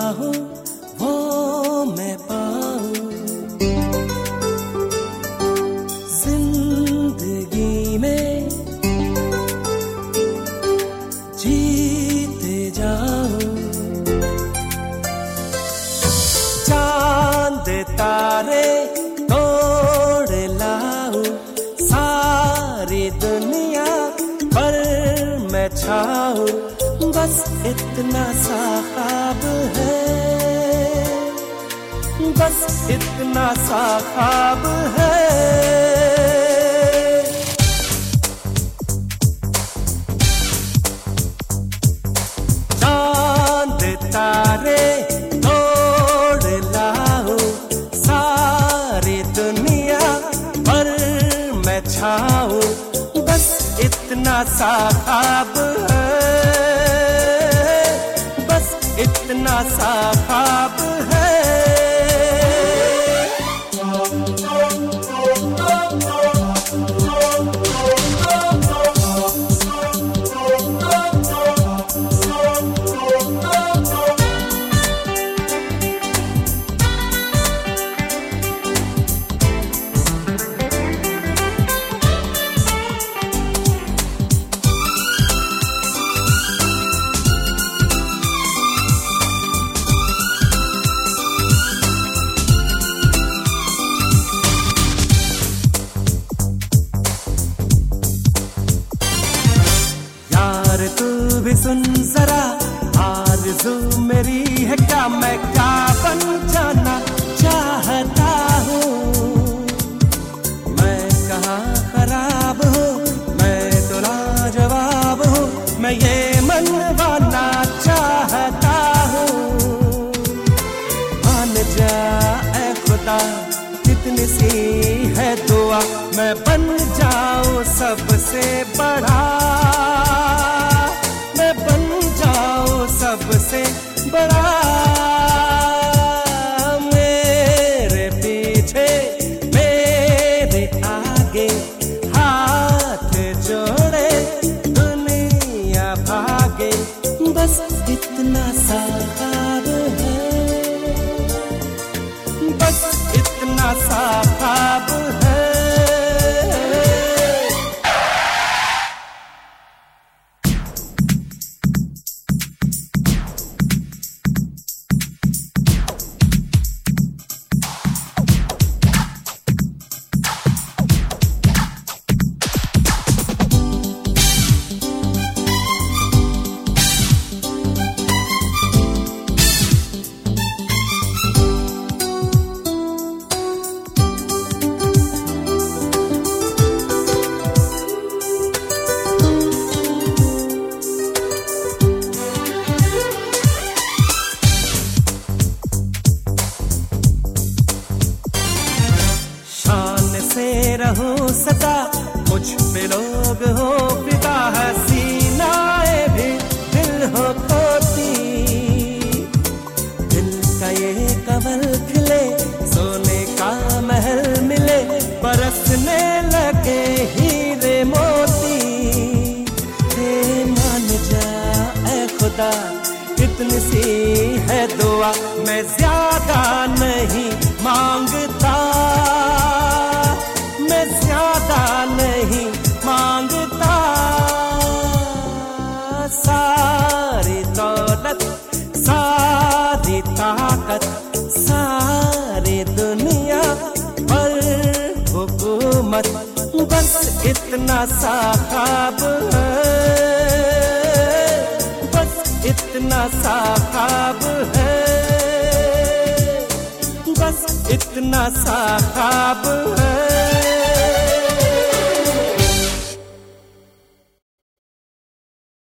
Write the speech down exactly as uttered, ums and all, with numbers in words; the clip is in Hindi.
चाहूं वो मैं पाऊं, जिंदगी में जीते जाऊं। चांद तारे तोड़ लाऊं, सारी दुनिया पर मैं छाऊं, बस इतना सा ख्वाब है, बस इतना सा ख्वाब है। चांद तारे तोड़ लाऊं, सारी दुनिया पर मैं छाऊं, बस इतना सा ख्वाब है, इतना सा ख्वाब है। तू भी सुन जरा, आरज़ू मेरी है क्या, मैं क्या बन जाना चाहता हूँ। मैं कहाँ खराब हूँ, मैं तो लाजवाब हूँ, मैं ये मनवाना चाहता हूँ। मान जा ऐ खुदा, कितनी सी है दुआ, मैं बन जाऊँ सबसे बड़ा, मैं बन जाऊं सबसे बड़ा। मेरे पीछे मेरे आगे हाथ जोड़े दुनिया भागे, बस इतना सा ख्वाब है, बस इतना सा ख्वाब है। रहूं सदा मुझ पे लोग हो फिदा, हसीनाए भी दिल हो खोती, दिल का ये कमल खिले, सोने का महल मिले, बरसने लगे हीरे मोती। हे मान जा ऐ खुदा, कितनी सी है दुआ, मैं ज्यादा नहीं मांगता, मैं ज्यादा नहीं मांगता। सारी दौलत, सारी ताकत, सारी दुनिया पर हुकूमत, बस इतना सा ख्वाब है, बस इतना सा ख्वाब है, बस इतना सा ख्वाब है।